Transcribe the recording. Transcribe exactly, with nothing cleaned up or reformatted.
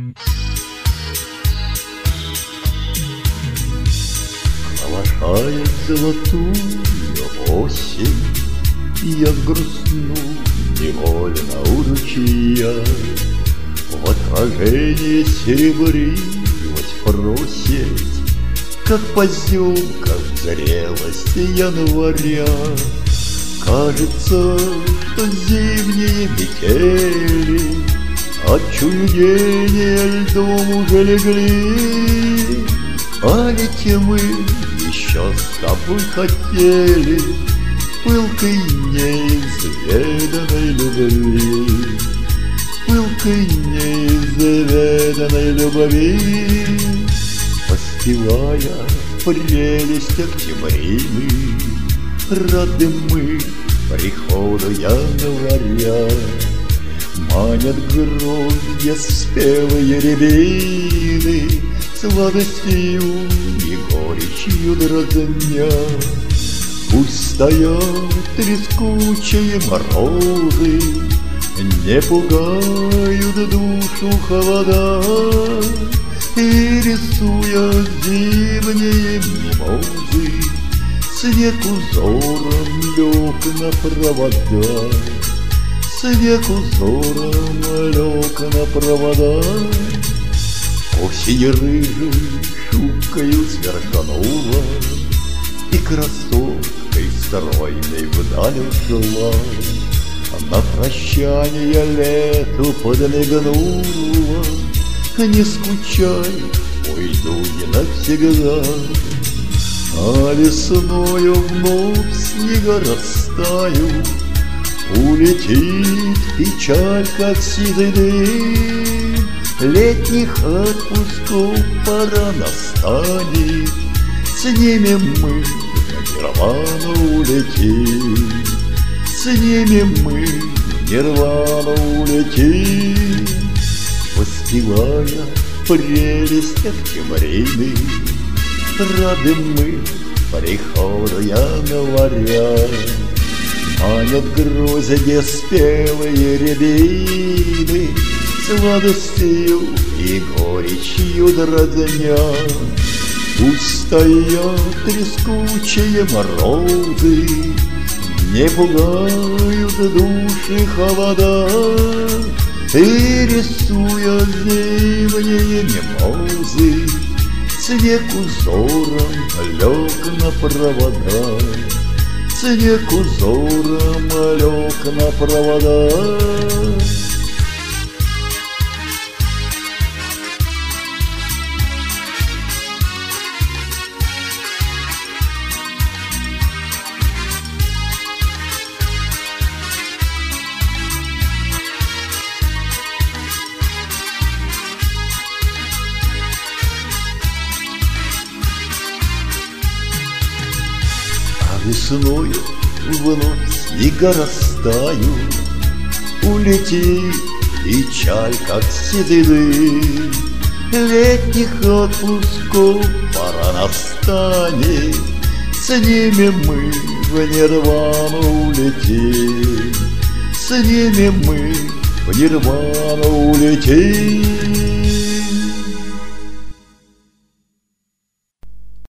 Провожает золотую осень, я грустну невольно у ручья. В отражении серебрилась просить, как поземка в зрелости января. Кажется, что зимние метели от чуедения льдом уже легли, а ведь мы еще с тобой хотели пылкой неизведанной любви, пылкой неизведанной любви. Воспевая прелесть октябрины, рады мы приходу января. Манят гроздья спелые рябины, сладостью и горечью дразня. Пусть стоят трескучие морозы, не пугают душу холода, и рисуя зимние мимозы, снег узором лег на провода, снег узором лег на провода. Осень рыжей шубкою сверканула и красоткой стройной вдаль ушла. На прощание лету подмигнула: не скучай, уйду не навсегда. А весною вновь снега растают, улетит печаль, как сизый дым. Летних отпусков пора настанет, с ними мы в нирвану улетим, с ними мы в нирвану улетим. Воспевая прелесть октябрины, рады мы приходу января. Манят гроздья спелые рябины, сладостью и горечью дразня. Пусть стоят трескучие морозы, не пугают души холода, и рисуя зимние мимозы, снег узором лег на провода, снег узором лег на провода. Весною вновь снега растают, улетит печаль, как седый дым. Летних отпусков пора настанет, с ними мы в нирвану улетим, с ними мы в нирвану улетим.